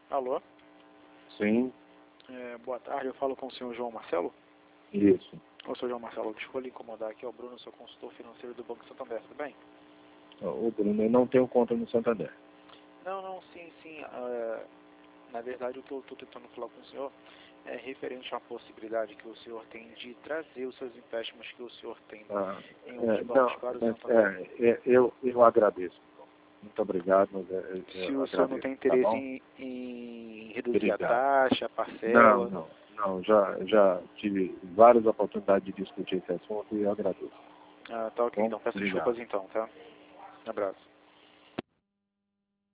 Alô? Sim, Boa tarde, eu falo com o senhor João Marcelo? isso. Ô, senhor João Marcelo, desculpa lhe incomodar aqui, é o Bruno, sou consultor financeiro do Banco Santander, tudo bem? O Bruno, eu não tenho conta no Santander. Não, sim, na verdade o que eu estou tentando falar com o senhor é referente à possibilidade que o senhor tem de trazer os seus empréstimos que o senhor tem em outros bancos para o Santander. Eu agradeço. Muito obrigado. Mas Se eu o senhor não agradeço, tem tá interesse bom? em reduzir a Obrigado. taxa, a parcela... Não, já tive várias oportunidades de discutir esse assunto e eu agradeço. Tá ok, Bom, então peço obrigado. desculpas então, tá? Abraço.